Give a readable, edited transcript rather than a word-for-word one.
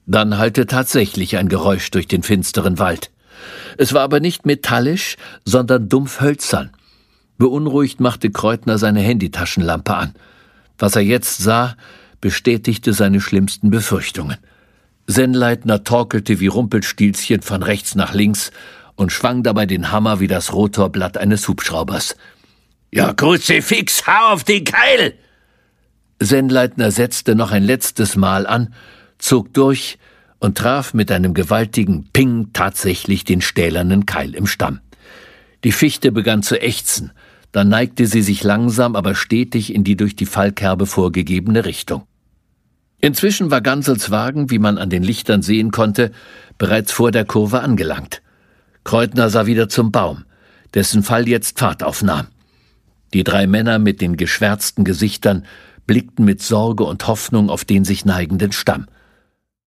Dann hallte tatsächlich ein Geräusch durch den finsteren Wald. Es war aber nicht metallisch, sondern dumpf hölzern. Beunruhigt machte Kreutner seine Handytaschenlampe an. Was er jetzt sah, bestätigte seine schlimmsten Befürchtungen. Sennleitner torkelte wie Rumpelstilzchen von rechts nach links und schwang dabei den Hammer wie das Rotorblatt eines Hubschraubers. »Ja, Kruzifix, hau auf den Keil!« Sennleitner setzte noch ein letztes Mal an, zog durch und traf mit einem gewaltigen Ping tatsächlich den stählernen Keil im Stamm. Die Fichte begann zu ächzen, dann neigte sie sich langsam, aber stetig in die durch die Fallkerbe vorgegebene Richtung. Inzwischen war Gansels Wagen, wie man an den Lichtern sehen konnte, bereits vor der Kurve angelangt. Kreutner sah wieder zum Baum, dessen Fall jetzt Fahrt aufnahm. Die 3 Männer mit den geschwärzten Gesichtern blickten mit Sorge und Hoffnung auf den sich neigenden Stamm.